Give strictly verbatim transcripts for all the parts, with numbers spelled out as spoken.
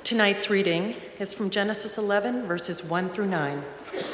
Tonight's reading is from Genesis eleven, verses one through nine.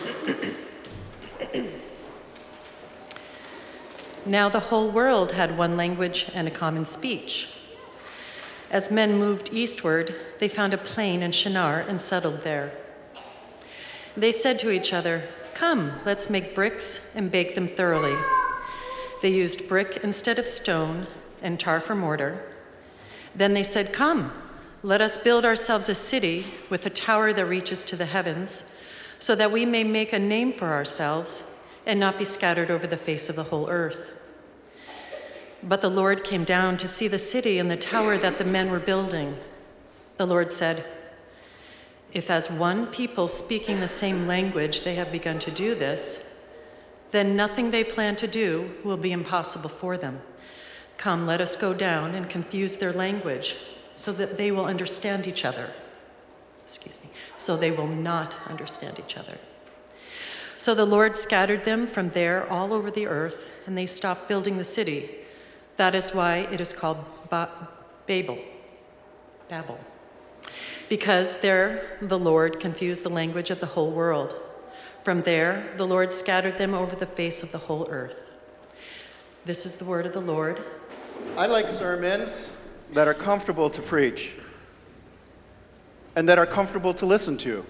Now the whole world had one language and a common speech. As men moved eastward, they found a plain in Shinar and settled there. They said to each other, "Come, let's make bricks and bake them thoroughly." They used brick instead of stone and tar for mortar. Then they said, "Come, let us build ourselves a city with a tower that reaches to the heavens, so that we may make a name for ourselves and not be scattered over the face of the whole earth." But the Lord came down to see the city and the tower that the men were building. The Lord said, "If as one people speaking the same language they have begun to do this, then nothing they plan to do will be impossible for them. Come, let us go down and confuse their language, so that they will understand each other. Excuse me, so they will not understand each other." So the Lord scattered them from there all over the earth, and they stopped building the city. That is why it is called ba- Babel, Babel, because there the Lord confused the language of the whole world. From there, the Lord scattered them over the face of the whole earth. This is the word of the Lord. I like sermons that are comfortable to preach and that are comfortable to listen to.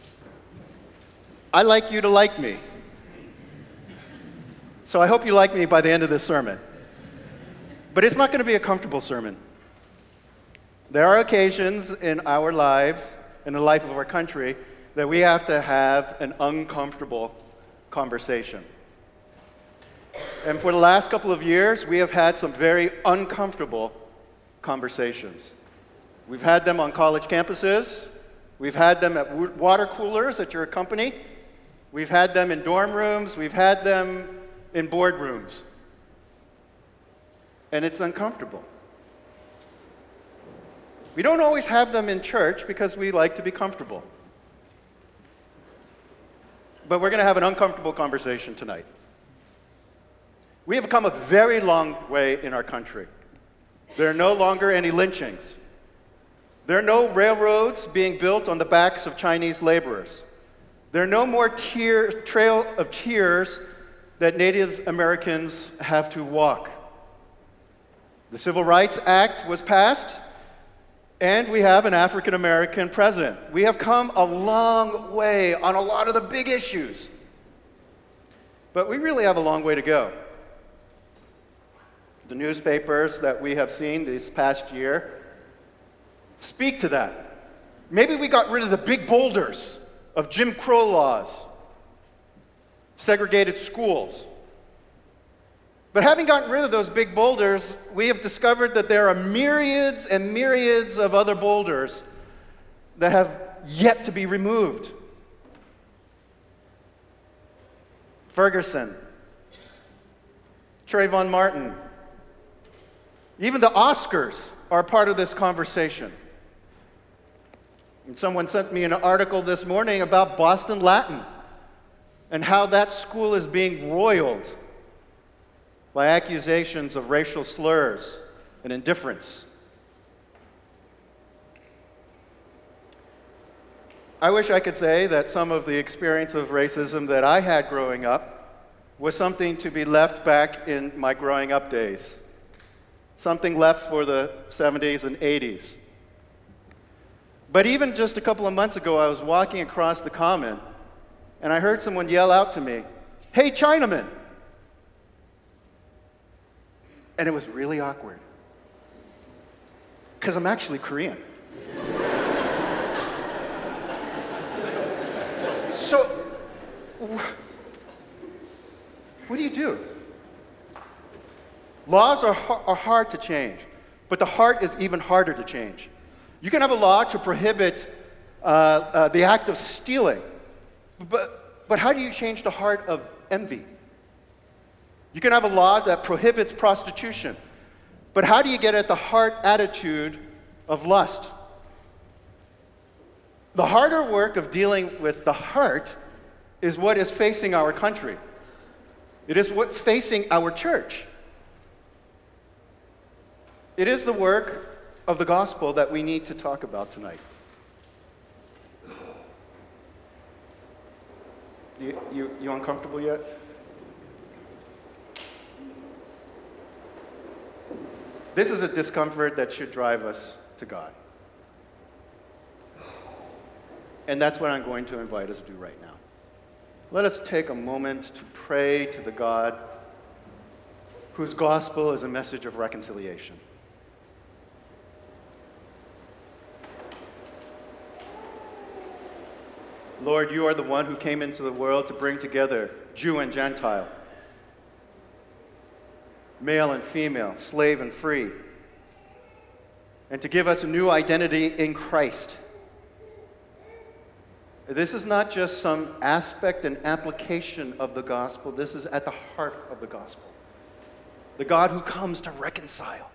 I like you to like me. So I hope you like me by the end of this sermon. But it's not going to be a comfortable sermon. There are occasions in our lives, in the life of our country, that we have to have an uncomfortable conversation. And for the last couple of years, we have had some very uncomfortable conversations. We've had them on college campuses. We've had them at water coolers at your company. We've had them in dorm rooms. We've had them in boardrooms. And it's uncomfortable. We don't always have them in church because we like to be comfortable. But we're going to have an uncomfortable conversation tonight. We have come a very long way in our country. There are no longer any lynchings. There are no railroads being built on the backs of Chinese laborers. There are no more tear, trail of tears that Native Americans have to walk. The Civil Rights Act was passed, and we have an African American president. We have come a long way on a lot of the big issues. But we really have a long way to go. The newspapers that we have seen this past year speak to that. Maybe we got rid of the big boulders of Jim Crow laws, segregated schools. But having gotten rid of those big boulders, we have discovered that there are myriads and myriads of other boulders that have yet to be removed. Ferguson, Trayvon Martin, even the Oscars are part of this conversation. And someone sent me an article this morning about Boston Latin and how that school is being roiled by accusations of racial slurs and indifference. I wish I could say that some of the experience of racism that I had growing up was something to be left back in my growing up days. Something left for the seventies and eighties. But even just a couple of months ago, I was walking across the common, and I heard someone yell out to me, "Hey, Chinaman!" And it was really awkward, because I'm actually Korean. So, what do you do? Laws are, are hard to change, but the heart is even harder to change. You can have a law to prohibit uh, uh, the act of stealing, but, but how do you change the heart of envy? You can have a law that prohibits prostitution, but how do you get at the heart attitude of lust? The harder work of dealing with the heart is what is facing our country. It is what's facing our church. It is the work of the gospel that we need to talk about tonight. You, you, you uncomfortable yet? This is a discomfort that should drive us to God. And that's what I'm going to invite us to do right now. Let us take a moment to pray to the God whose gospel is a message of reconciliation. Lord, you are the one who came into the world to bring together Jew and Gentile, male and female, slave and free, and to give us a new identity in Christ. This is not just some aspect and application of the gospel. This is at the heart of the gospel. The God who comes to reconcile.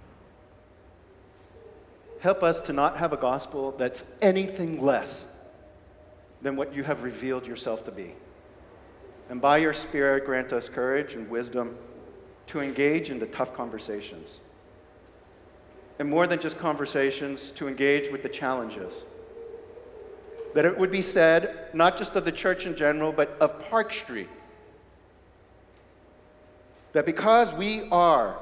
Help us to not have a gospel that's anything less than what you have revealed yourself to be. And by your Spirit, grant us courage and wisdom to engage in the tough conversations. And more than just conversations, to engage with the challenges. That it would be said, not just of the church in general, but of Park Street, that because we are,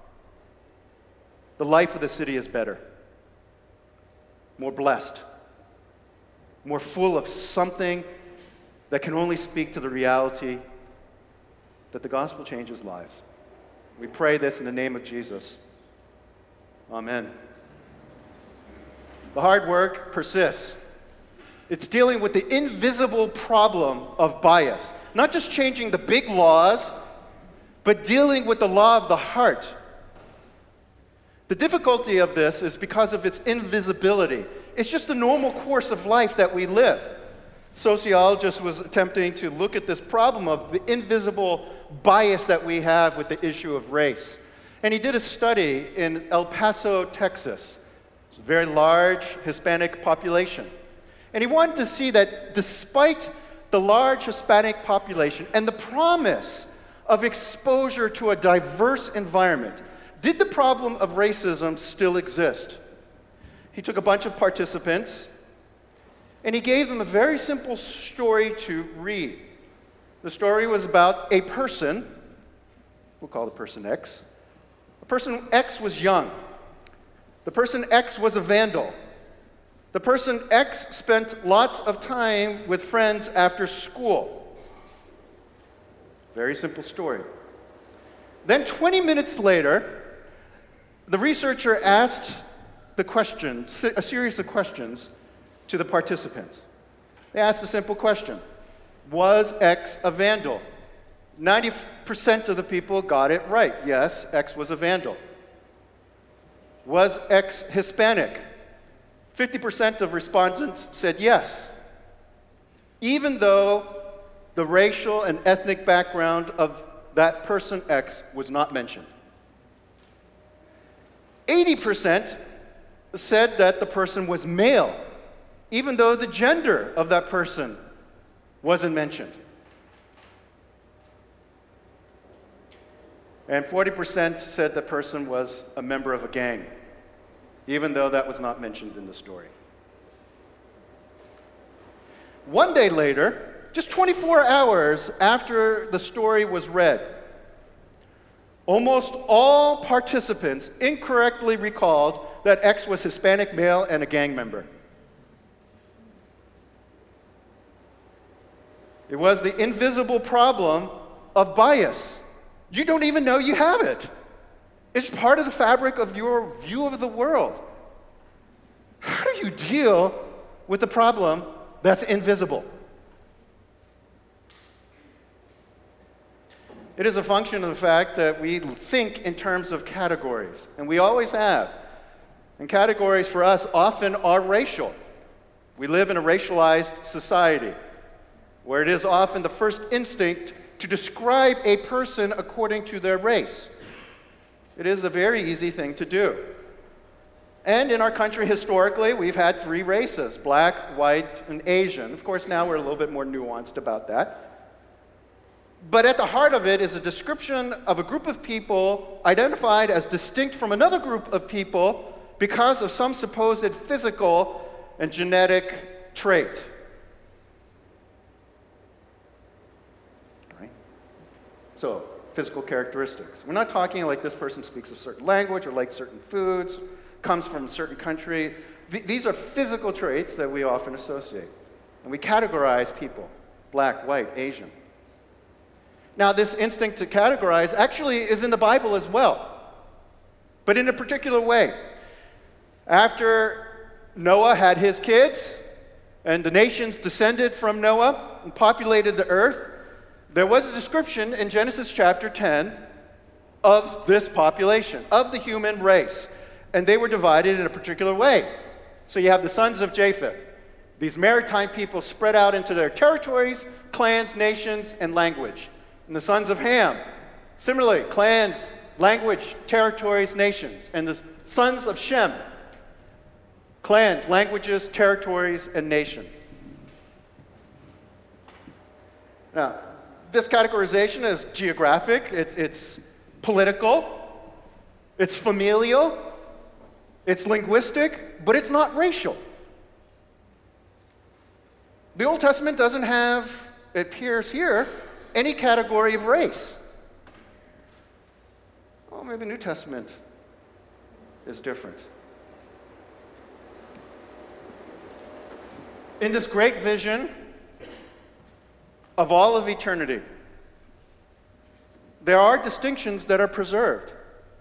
the life of the city is better, more blessed, more full of something that can only speak to the reality that the gospel changes lives. We pray this in the name of Jesus. Amen. The hard work persists. It's dealing with the invisible problem of bias. Not just changing the big laws, but dealing with the law of the heart. The difficulty of this is because of its invisibility. It's just the normal course of life that we live. Sociologist was attempting to look at this problem of the invisible bias that we have with the issue of race. And he did a study in El Paso, Texas. It's a very large Hispanic population. And he wanted to see that despite the large Hispanic population and the promise of exposure to a diverse environment, did the problem of racism still exist? He took a bunch of participants and he gave them a very simple story to read. The story was about a person, we'll call the person X. The person X was young. The person X was a vandal. The person X spent lots of time with friends after school. Very simple story. Then twenty minutes later, the researcher asked the question, a series of questions to the participants. They asked a simple question. Was X a vandal? ninety percent of the people got it right. Yes, X was a vandal. Was X Hispanic? fifty percent of respondents said yes, even though the racial and ethnic background of that person X was not mentioned. eighty percent said that the person was male, even though the gender of that person wasn't mentioned. And forty percent said the person was a member of a gang, even though that was not mentioned in the story. One day later, just twenty-four hours after the story was read, almost all participants incorrectly recalled that X was Hispanic male and a gang member. It was the invisible problem of bias. You don't even know you have it. It's part of the fabric of your view of the world. How do you deal with the problem that's invisible? It is a function of the fact that we think in terms of categories, and we always have. And categories for us often are racial. We live in a racialized society where it is often the first instinct to describe a person according to their race. It is a very easy thing to do. And in our country, historically, we've had three races, black, white, and Asian. Of course, now we're a little bit more nuanced about that. But at the heart of it is a description of a group of people identified as distinct from another group of people because of some supposed physical and genetic trait. So, physical characteristics. We're not talking like this person speaks a certain language or likes certain foods, comes from a certain country. Th- these are physical traits that we often associate. And we categorize people, black, white, Asian. Now, this instinct to categorize actually is in the Bible as well, but in a particular way. After Noah had his kids, and the nations descended from Noah and populated the earth, there was a description in Genesis chapter ten of this population, of the human race. And they were divided in a particular way. So you have the sons of Japheth, these maritime people spread out into their territories, clans, nations, and language. And the sons of Ham, similarly, clans, language, territories, nations. And the sons of Shem, clans, languages, territories, and nations. Now, this categorization is geographic, it's, it's political, it's familial, it's linguistic, but it's not racial. The Old Testament doesn't have, it appears here, any category of race. Oh, maybe the New Testament is different. In this great vision of all of eternity, there are distinctions that are preserved.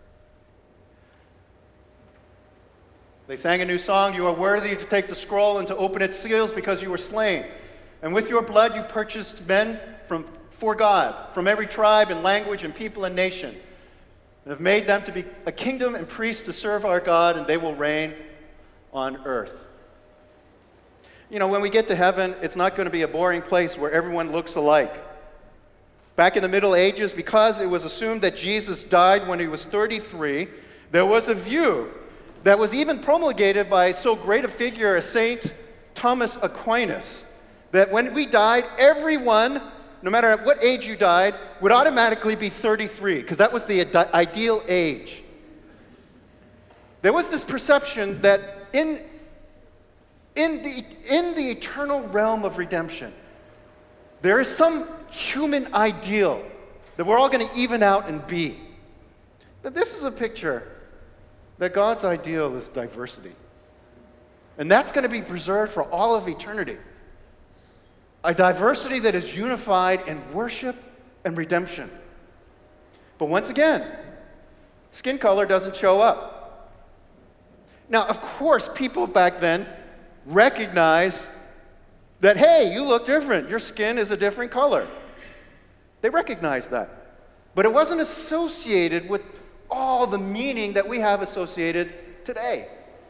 They sang a new song, "You are worthy to take the scroll and to open its seals because you were slain. And with your blood you purchased men from for God, from every tribe and language and people and nation, and have made them to be a kingdom and priests to serve our God, and they will reign on earth." You know, when we get to heaven, it's not going to be a boring place where everyone looks alike. Back in the Middle Ages, because it was assumed that Jesus died when he was thirty-three, there was a view that was even promulgated by so great a figure as Saint Thomas Aquinas, that when we died, everyone, no matter at what age you died, would automatically be thirty-three, because that was the ide- ideal age. There was this perception that in, in, the, in the eternal realm of redemption, there is some human ideal that we're all going to even out and be. But this is a picture that God's ideal is diversity. And that's going to be preserved for all of eternity. A diversity that is unified in worship and redemption. But once again, skin color doesn't show up. Now, of course, people back then recognized that, hey, you look different. Your skin is a different color. They recognized that. But it wasn't associated with all the meaning that we have associated today.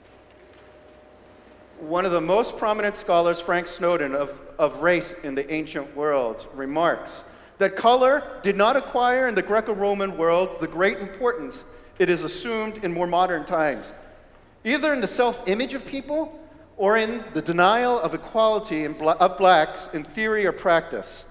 One of the most prominent scholars, Frank Snowden, of, of race in the ancient world, remarks that color did not acquire in the Greco-Roman world the great importance it is assumed in more modern times, either in the self-image of people or in the denial of equality in bla- of blacks in theory or practice.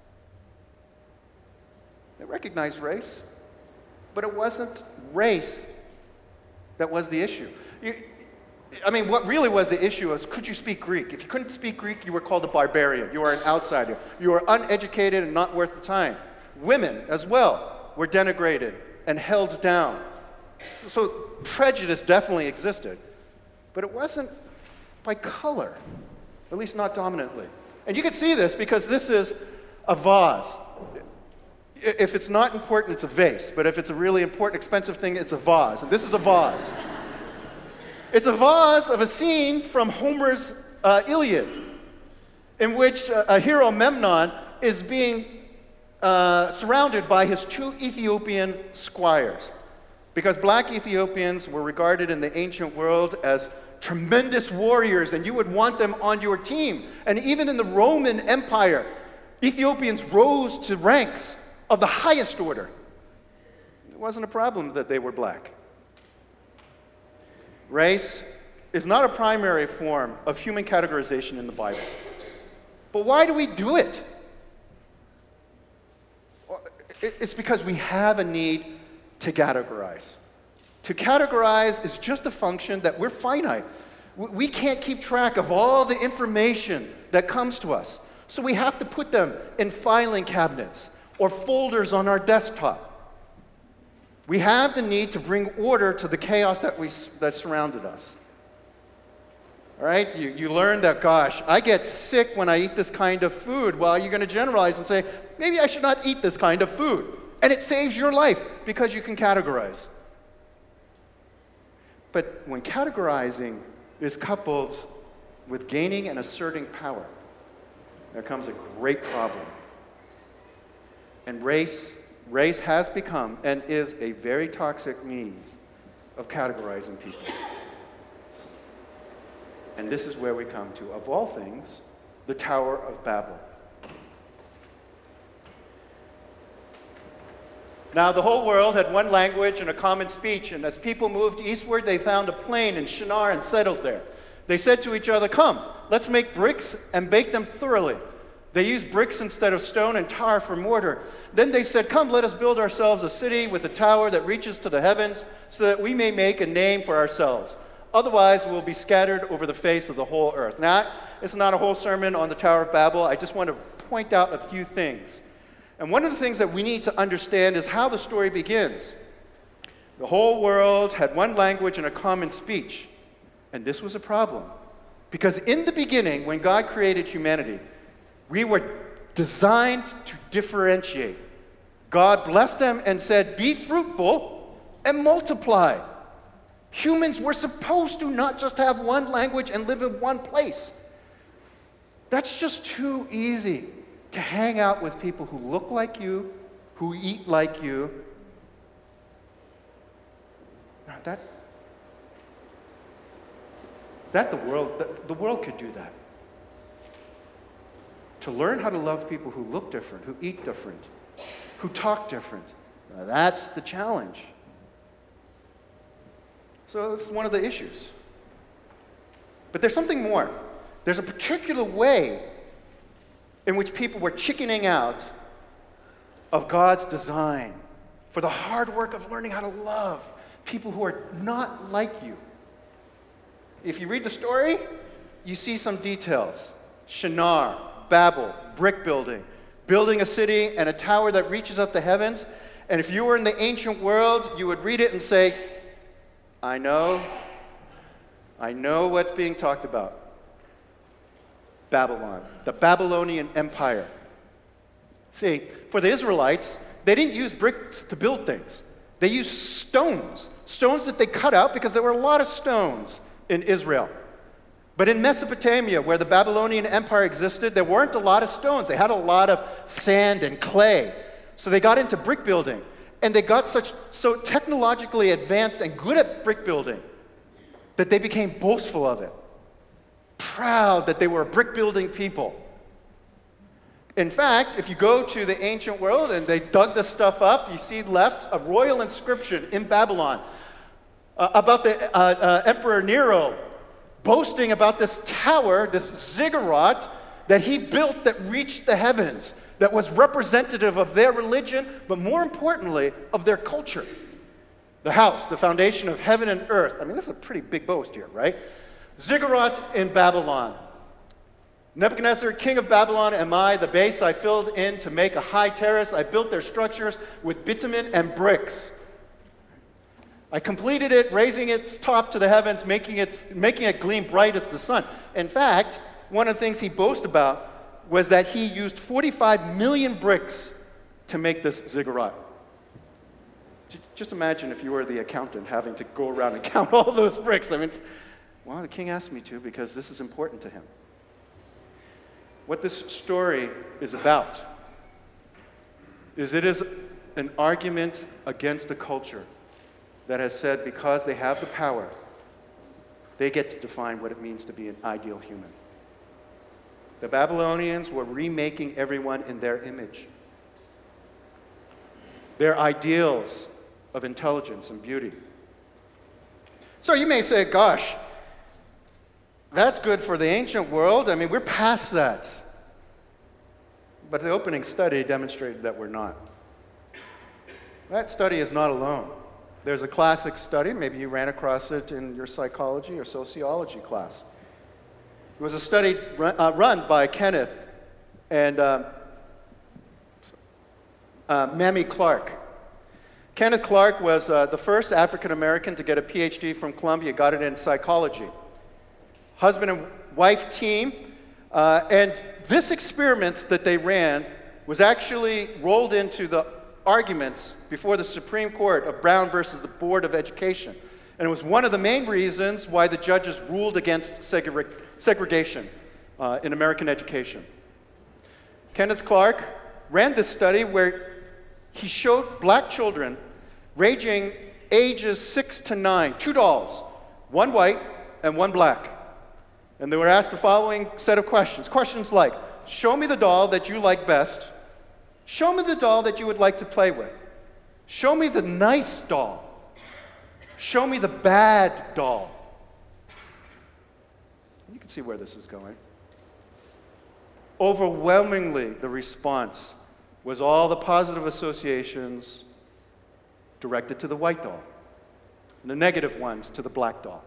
They recognized race, but it wasn't race that was the issue. You, I mean, what really was the issue was, could you speak Greek? If you couldn't speak Greek, you were called a barbarian. You were an outsider. You were uneducated and not worth the time. Women, as well, were denigrated and held down. So prejudice definitely existed, but it wasn't by color, at least not dominantly. And you can see this because this is a vase. If it's not important, it's a vase. But if it's a really important, expensive thing, it's a vase. And this is a vase. It's a vase of a scene from Homer's uh, Iliad, in which uh, a hero, Memnon, is being uh, surrounded by his two Ethiopian squires. Because black Ethiopians were regarded in the ancient world as tremendous warriors, and you would want them on your team. And even in the Roman Empire, Ethiopians rose to ranks of the highest order. It wasn't a problem that they were black. Race is not a primary form of human categorization in the Bible. But why do we do it? It's because we have a need to categorize. To categorize is just a function that we're finite. We can't keep track of all the information that comes to us. So we have to put them in filing cabinets or folders on our desktop. We have the need to bring order to the chaos that, we, that surrounded us. All right? You, you learn that, gosh, I get sick when I eat this kind of food. Well, you're going to generalize and say, maybe I should not eat this kind of food. And it saves your life because you can categorize. But when categorizing is coupled with gaining and asserting power, there comes a great problem. And race, race has become and is a very toxic means of categorizing people. And this is where we come to, of all things, the Tower of Babel. Now, the whole world had one language and a common speech, and as people moved eastward, they found a plain in Shinar and settled there. They said to each other, "Come, let's make bricks and bake them thoroughly." They used bricks instead of stone and tar for mortar. Then they said, "Come, let us build ourselves a city with a tower that reaches to the heavens, so that we may make a name for ourselves. Otherwise, we'll be scattered over the face of the whole earth." Now, it's not a whole sermon on the Tower of Babel. I just want to point out a few things. And one of the things that we need to understand is how the story begins. The whole world had one language and a common speech. And this was a problem. Because in the beginning, when God created humanity, we were designed to differentiate. God blessed them and said, "Be fruitful and multiply." Humans were supposed to not just have one language and live in one place. That's just too easy to hang out with people who look like you, who eat like you. Now that, that the world, the, the world could do that. To learn how to love people who look different, who eat different, who talk different. Now that's the challenge. So this is one of the issues. But there's something more. There's a particular way in which people were chickening out of God's design for the hard work of learning how to love people who are not like you. If you read the story, you see some details. Shinar, Babel, brick building, building a city and a tower that reaches up the heavens. And if you were in the ancient world, you would read it and say, I know, I know what's being talked about. Babylon, the Babylonian Empire. See, for the Israelites, they didn't use bricks to build things. They used stones, stones that they cut out because there were a lot of stones in Israel. But in Mesopotamia, where the Babylonian Empire existed, there weren't a lot of stones. They had a lot of sand and clay. So they got into brick building, and they got such so technologically advanced and good at brick building that they became boastful of it. Proud that they were a brick-building people. In fact, if you go to the ancient world and they dug this stuff up, you see left a royal inscription in Babylon uh, about the uh, uh, Emperor Nero boasting about this tower, this ziggurat that he built that reached the heavens, that was representative of their religion, but more importantly, of their culture. The house, the foundation of heaven and earth. I mean, this is a pretty big boast here, right? Ziggurat in Babylon. Nebuchadnezzar, king of Babylon, am I. The base I filled in to make a high terrace. I built their structures with bitumen and bricks. I completed it, raising its top to the heavens, making it, making it gleam bright as the sun. In fact, one of the things he boasted about was that he used forty-five million bricks to make this ziggurat. Just imagine if you were the accountant having to go around and count all those bricks. I mean, well, the king asked me to because this is important to him. What this story is about is it is an argument against a culture that has said because they have the power, they get to define what it means to be an ideal human. The Babylonians were remaking everyone in their image. Their ideals of intelligence and beauty. So you may say, gosh, that's good for the ancient world. I mean, we're past that. But the opening study demonstrated that we're not. That study is not alone. There's a classic study, maybe you ran across it in your psychology or sociology class. It was a study run, uh, run by Kenneth and uh, uh, Mamie Clark. Kenneth Clark was uh, the first African American to get a P H D from Columbia, got it in psychology. Husband and wife team, uh, and this experiment that they ran was actually rolled into the arguments before the Supreme Court of Brown versus the Board of Education. And it was one of the main reasons why the judges ruled against segre- segregation uh, in American education. Kenneth Clark ran this study where he showed black children ranging ages six to nine, two dolls, one white and one black. And they were asked the following set of questions. Questions like, show me the doll that you like best. Show me the doll that you would like to play with. Show me the nice doll. Show me the bad doll. You can see where this is going. Overwhelmingly, the response was all the positive associations directed to the white doll, and the negative ones to the black doll.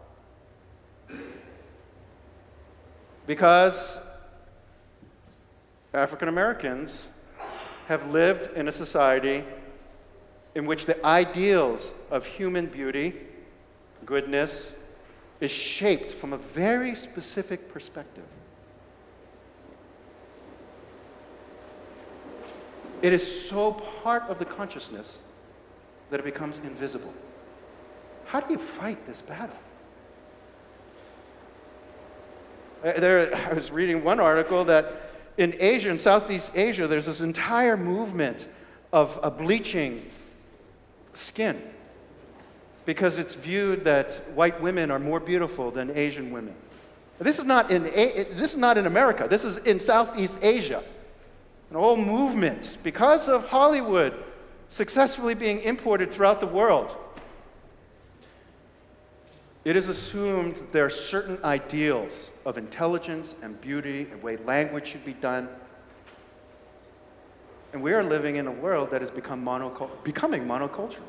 Because African Americans have lived in a society in which the ideals of human beauty, goodness, is shaped from a very specific perspective. It is so part of the consciousness that it becomes invisible. How do you fight this battle? There, I was reading one article that in Asia, in Southeast Asia, there's this entire movement of, of bleaching skin because it's viewed that white women are more beautiful than Asian women. This is not in, this is not in America. This is in Southeast Asia. An whole movement, because of Hollywood successfully being imported throughout the world. It is assumed that there are certain ideals of intelligence and beauty and way language should be done. And we are living in a world that has become monocul- becoming monocultural.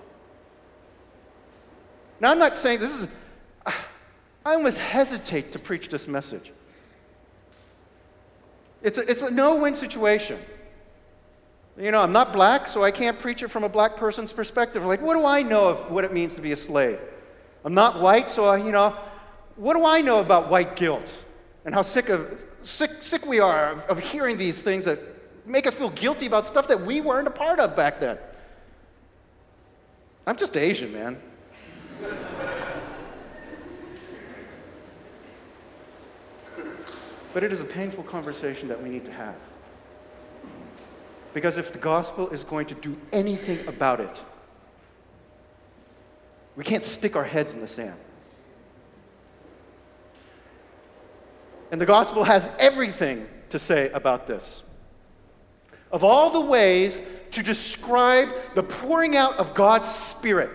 Now, I'm not saying this is, I almost hesitate to preach this message. It's a, it's a no-win situation. You know, I'm not black, so I can't preach it from a black person's perspective. Like, what do I know of what it means to be a slave? I'm not white, so, I, you know, what do I know about white guilt? And how sick of sick, sick we are of, of hearing these things that make us feel guilty about stuff that we weren't a part of back then. I'm just Asian, man. But it is a painful conversation that we need to have. Because if the gospel is going to do anything about it, we can't stick our heads in the sand. And the gospel has everything to say about this. Of all the ways to describe the pouring out of God's Spirit,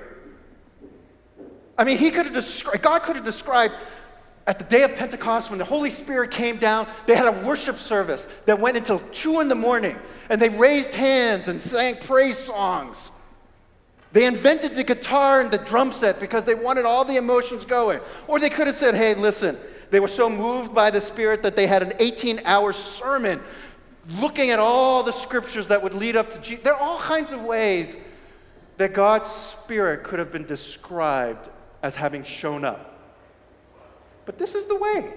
I mean, he could have described, God could have described at the day of Pentecost when the Holy Spirit came down, they had a worship service that went until two in the morning, and they raised hands and sang praise songs. They invented the guitar and the drum set because they wanted all the emotions going. Or they could have said, hey, listen, they were so moved by the Spirit that they had an eighteen-hour sermon looking at all the scriptures that would lead up to Jesus. There are all kinds of ways that God's Spirit could have been described as having shown up. But this is the way.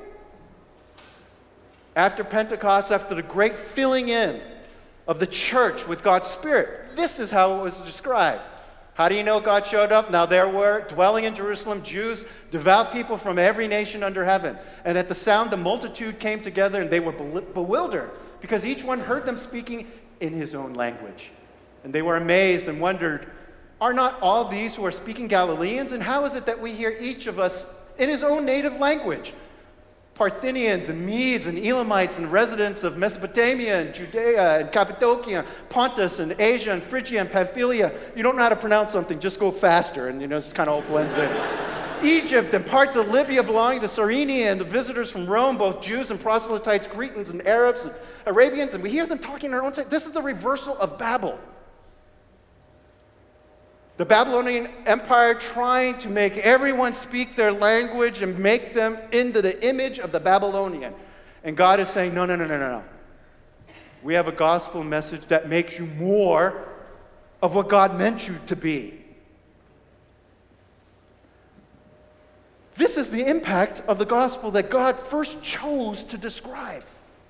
After Pentecost, after the great filling in of the church with God's Spirit, this is how it was described. How do you know God showed up? Now there were, dwelling in Jerusalem, Jews, devout people from every nation under heaven. And at the sound, the multitude came together, and they were bewildered, because each one heard them speaking in his own language. And they were amazed and wondered, are not all these who are speaking Galileans? And how is it that we hear each of us in his own native language? Parthians and Medes and Elamites and residents of Mesopotamia and Judea and Cappadocia, Pontus and Asia and Phrygia and Pamphylia. You don't know how to pronounce something, just go faster, and you know, it kind of all blends in. Egypt and parts of Libya belonging to Cyrene, and the visitors from Rome, both Jews and proselytes, Cretans and Arabs and Arabians, and we hear them talking in our own time. This is the reversal of Babel. The Babylonian Empire trying to make everyone speak their language and make them into the image of the Babylonian. And God is saying, no, no, no, no, no, no. We have a gospel message that makes you more of what God meant you to be. This is the impact of the gospel that God first chose to describe.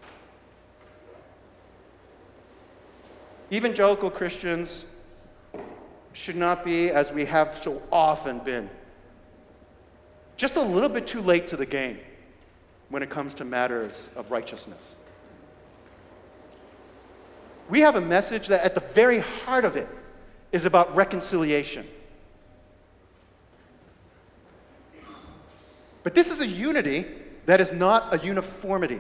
Evangelical Christians should not be, as we have so often been, just a little bit too late to the game when it comes to matters of righteousness. We have a message that at the very heart of it is about reconciliation. But this is a unity that is not a uniformity.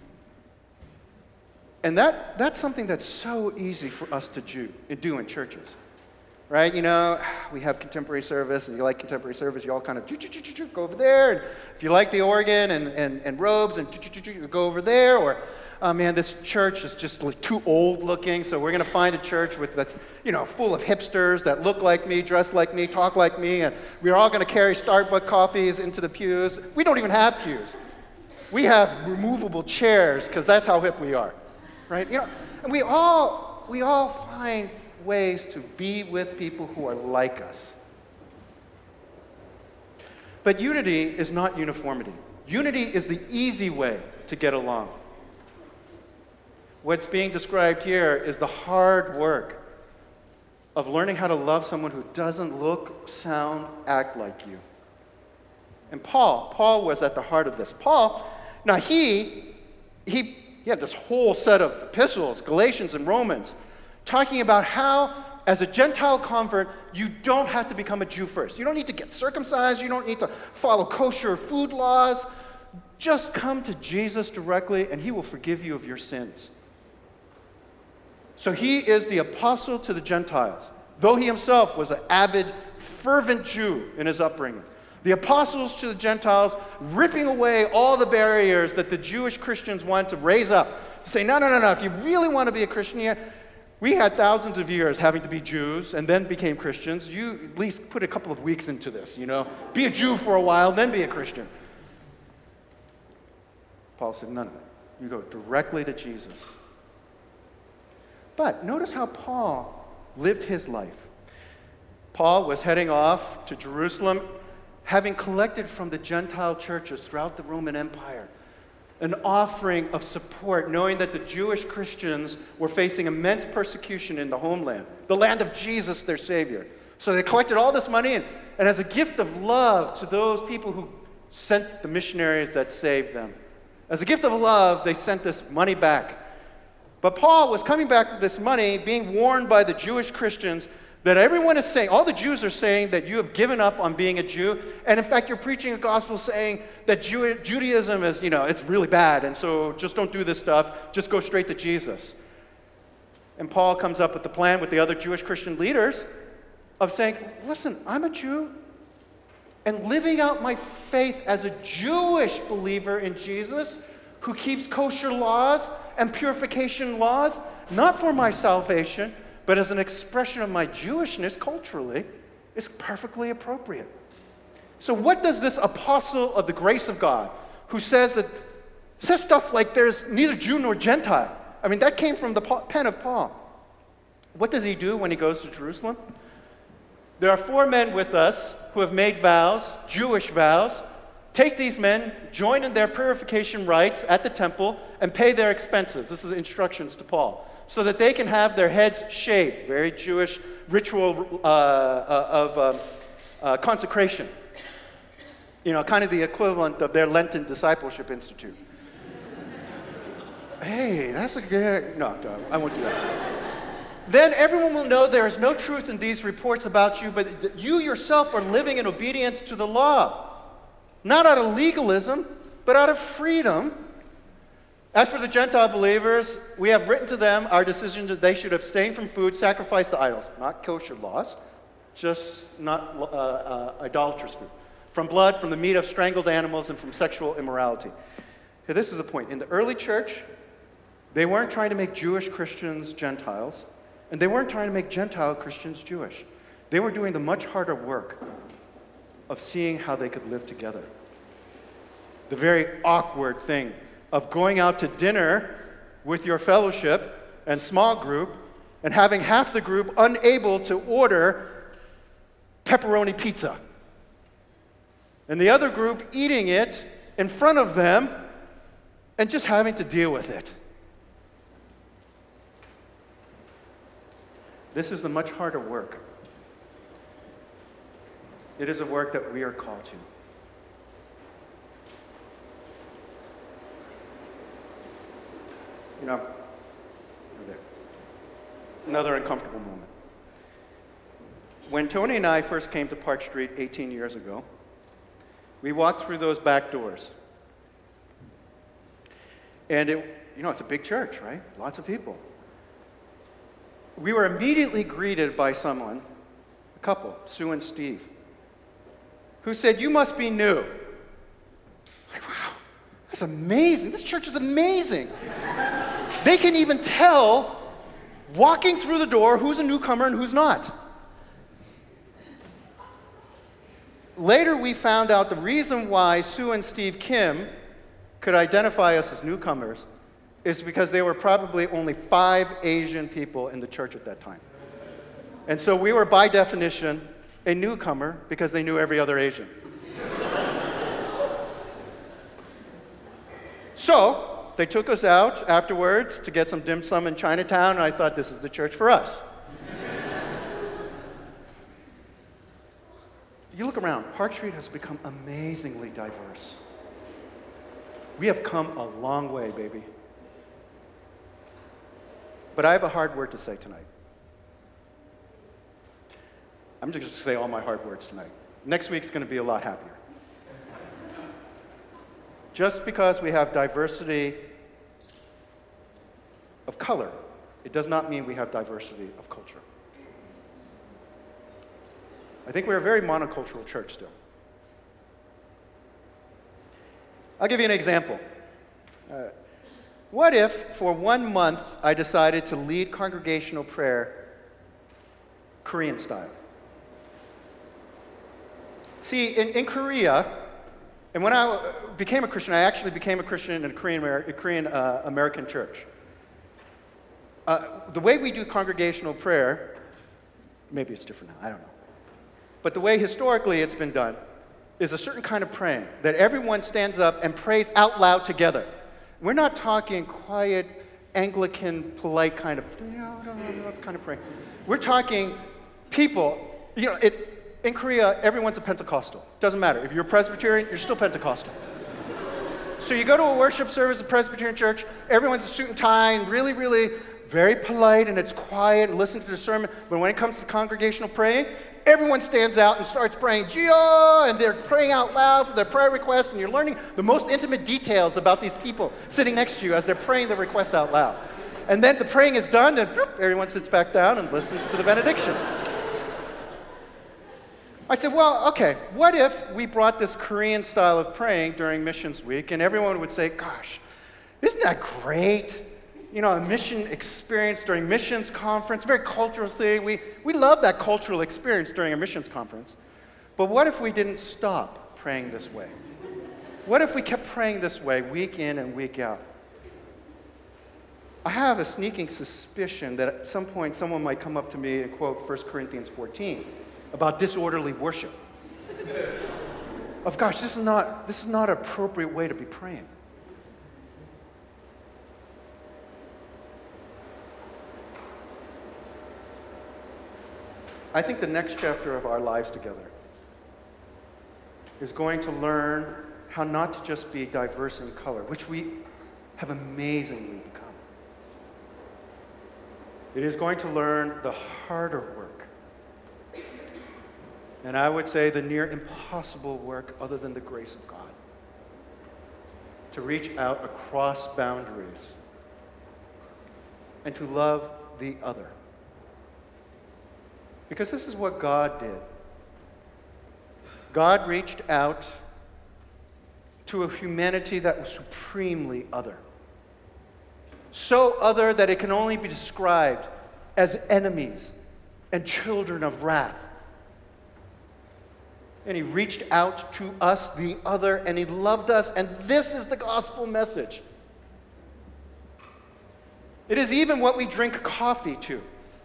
And that, that's something that's so easy for us to do, do in churches. Right? You know, we have contemporary service, and you like contemporary service, you all kind of go over there. And if you like the organ and, and, and robes, and you go over there. Or, oh man, this church is just like too old looking, so we're going to find a church with that's, you know, full of hipsters that look like me, dress like me, talk like me, and we're all going to carry Starbucks coffees into the pews. We don't even have pews. We have removable chairs because that's how hip we are. Right? You know, and we all we all find ways to be with people who are like us. But unity is not uniformity. Unity is the easy way to get along. What's being described here is the hard work of learning how to love someone who doesn't look, sound, act like you. And Paul, Paul was at the heart of this. Paul, now he, he, he had this whole set of epistles, Galatians and Romans, talking about how, as a Gentile convert, you don't have to become a Jew first. You don't need to get circumcised. You don't need to follow kosher food laws. Just come to Jesus directly, and he will forgive you of your sins. So he is the apostle to the Gentiles, though he himself was an avid, fervent Jew in his upbringing. The apostles to the Gentiles, ripping away all the barriers that the Jewish Christians want to raise up, to say, no, no, no, no, if you really want to be a Christian here, we had thousands of years having to be Jews and then became Christians. You at least put a couple of weeks into this, you know. Be a Jew for a while, then be a Christian. Paul said, none of it. You go directly to Jesus. But notice how Paul lived his life. Paul was heading off to Jerusalem, having collected from the Gentile churches throughout the Roman Empire an offering of support, knowing that the Jewish Christians were facing immense persecution in the homeland, the land of Jesus, their Savior. So they collected all this money, and, and as a gift of love to those people who sent the missionaries that saved them, as a gift of love, they sent this money back. But Paul was coming back with this money, being warned by the Jewish Christians that everyone is saying, all the Jews are saying that you have given up on being a Jew, and in fact, you're preaching a gospel saying that Jew- Judaism is, you know, it's really bad, and so just don't do this stuff, just go straight to Jesus. And Paul comes up with the plan with the other Jewish Christian leaders of saying, listen, I'm a Jew, and living out my faith as a Jewish believer in Jesus who keeps kosher laws and purification laws, not for my salvation, but as an expression of my Jewishness culturally, is perfectly appropriate. So what does this apostle of the grace of God, who says that, says stuff like there's neither Jew nor Gentile, I mean, that came from the pen of Paul. What does he do when he goes to Jerusalem? There are four men with us who have made vows, Jewish vows. Take these men, join in their purification rites at the temple, and pay their expenses. This is instructions to Paul. So that they can have their heads shaved, very Jewish ritual uh, uh, of uh, uh, consecration. You know, kind of the equivalent of their Lenten Discipleship Institute. Hey, that's a good, no, no, I won't do that. Then everyone will know there is no truth in these reports about you, but that you yourself are living in obedience to the law. Not out of legalism, but out of freedom. As for the Gentile believers, we have written to them our decision that they should abstain from food sacrificed to idols, not kosher laws, just not uh, uh, idolatrous food, from blood, from the meat of strangled animals, and from sexual immorality. Okay, this is the point. In the early church, they weren't trying to make Jewish Christians Gentiles, and they weren't trying to make Gentile Christians Jewish. They were doing the much harder work of seeing how they could live together. The very awkward thing of going out to dinner with your fellowship and small group and having half the group unable to order pepperoni pizza, and the other group eating it in front of them and just having to deal with it. This is the much harder work. It is a work that we are called to. You know, over there. Another uncomfortable moment. When Tony and I first came to Park Street eighteen years ago, we walked through those back doors. And it, you know, it's a big church, right? Lots of people. We were immediately greeted by someone, a couple, Sue and Steve, who said, "You must be new." Like, wow, that's amazing. This church is amazing. They can even tell, walking through the door, who's a newcomer and who's not. Later, we found out the reason why Sue and Steve Kim could identify us as newcomers is because there were probably only five Asian people in the church at that time. And so we were, by definition, a newcomer because they knew every other Asian. So they took us out afterwards to get some dim sum in Chinatown, and I thought, this is the church for us. You look around, Park Street has become amazingly diverse. We have come a long way, baby. But I have a hard word to say tonight. I'm just going to say all my hard words tonight. Next week's going to be a lot happier. Just because we have diversity of color, it does not mean we have diversity of culture. I think we're a very monocultural church still. I'll give you an example. Uh, what if, for one month, I decided to lead congregational prayer Korean style? See, in, in Korea, and when I became a Christian, I actually became a Christian in a Korean, a Korean uh, American church. Uh, the way we do congregational prayer, maybe it's different now, I don't know. But the way historically it's been done is a certain kind of praying, that everyone stands up and prays out loud together. We're not talking quiet, Anglican, polite kind of, you know, kind of praying. We're talking people, you know, it, in Korea, everyone's a Pentecostal. Doesn't matter. If you're a Presbyterian, you're still Pentecostal. So you go to a worship service at a Presbyterian church, everyone's a suit and tie and really, really very polite, and it's quiet, and listen to the sermon. But when it comes to congregational praying, everyone stands out and starts praying, Gio, and they're praying out loud for their prayer requests, and you're learning the most intimate details about these people sitting next to you as they're praying the requests out loud. And then the praying is done, and whoop, everyone sits back down and listens to the benediction. I said, well, okay, what if we brought this Korean style of praying during Missions Week, and everyone would say, gosh, isn't that great? You know, a mission experience during missions conference, very cultural thing. We, we love that cultural experience during a missions conference. But what if we didn't stop praying this way? What if we kept praying this way week in and week out? I have a sneaking suspicion that at some point someone might come up to me and quote First Corinthians fourteen about disorderly worship. Of gosh, this is not, this is not an appropriate way to be praying. I think the next chapter of our lives together is going to learn how not to just be diverse in color, which we have amazingly become. It is going to learn the harder work, and I would say the near impossible work other than the grace of God, to reach out across boundaries and to love the other. Because this is what God did. God reached out to a humanity that was supremely other. So other that it can only be described as enemies and children of wrath. And he reached out to us, the other, and he loved us, and this is the gospel message. It is even what we drink coffee to.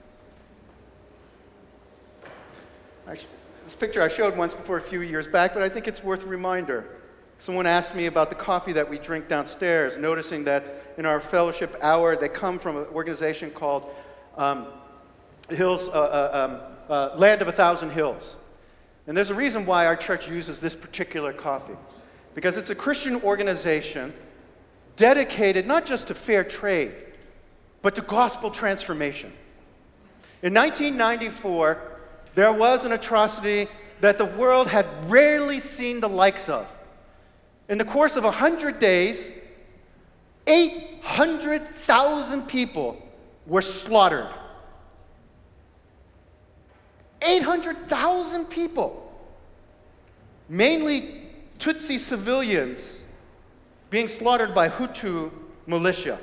I sh- this picture I showed once before a few years back, but I think it's worth a reminder. Someone asked me about the coffee that we drink downstairs, noticing that in our fellowship hour, they come from an organization called um, Hills, uh, uh, um, uh, Land of a Thousand Hills. And there's a reason why our church uses this particular coffee, because it's a Christian organization dedicated not just to fair trade, but to gospel transformation. In nineteen ninety-four, there was an atrocity that the world had rarely seen the likes of. In the course of one hundred days, eight hundred thousand people were slaughtered. eight hundred thousand people, mainly Tutsi civilians, being slaughtered by Hutu militia.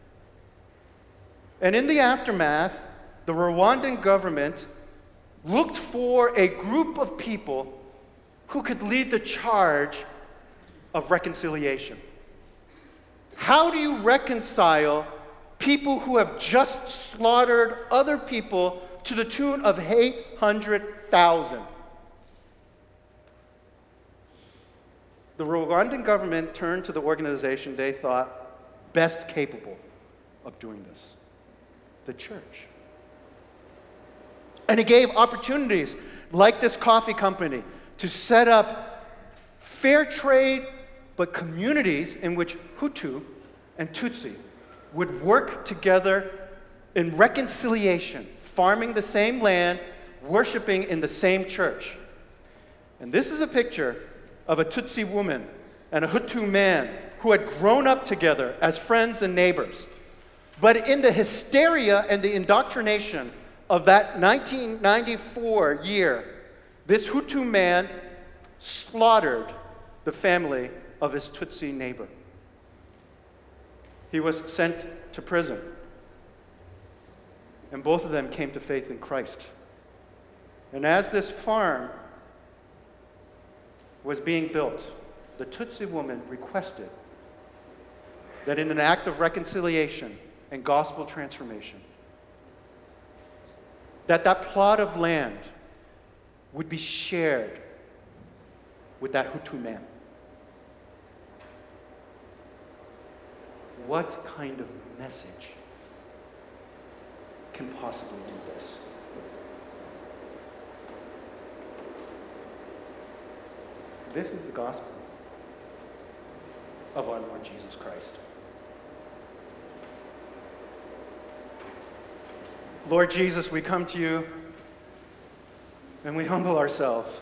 And in the aftermath, the Rwandan government looked for a group of people who could lead the charge of reconciliation. How do you reconcile people who have just slaughtered other people to the tune of eight hundred thousand? The Rwandan government turned to the organization they thought best capable of doing this, the church. And it gave opportunities, like this coffee company, to set up fair trade, but communities in which Hutu and Tutsi would work together in reconciliation, farming the same land, worshiping in the same church. And this is a picture of a Tutsi woman and a Hutu man who had grown up together as friends and neighbors. But in the hysteria and the indoctrination of that nineteen ninety-four year, this Hutu man slaughtered the family of his Tutsi neighbor. He was sent to prison. And both of them came to faith in Christ. And as this farm was being built, the Tutsi woman requested that in an act of reconciliation and gospel transformation, that that plot of land would be shared with that Hutu man. What kind of message can possibly do this? This is the gospel of our Lord Jesus Christ. Lord Jesus, we come to you and we humble ourselves.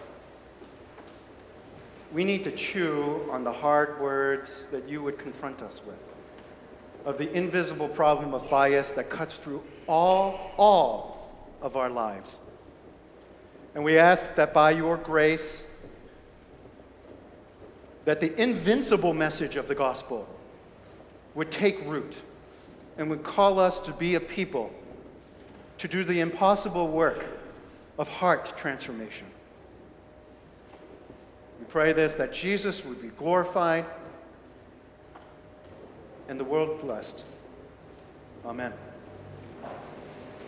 We need to chew on the hard words that you would confront us with, of the invisible problem of bias that cuts through all, all of our lives. And we ask that by your grace, that the invincible message of the gospel would take root and would call us to be a people to do the impossible work of heart transformation. We pray this, that Jesus would be glorified and the world blessed. Amen.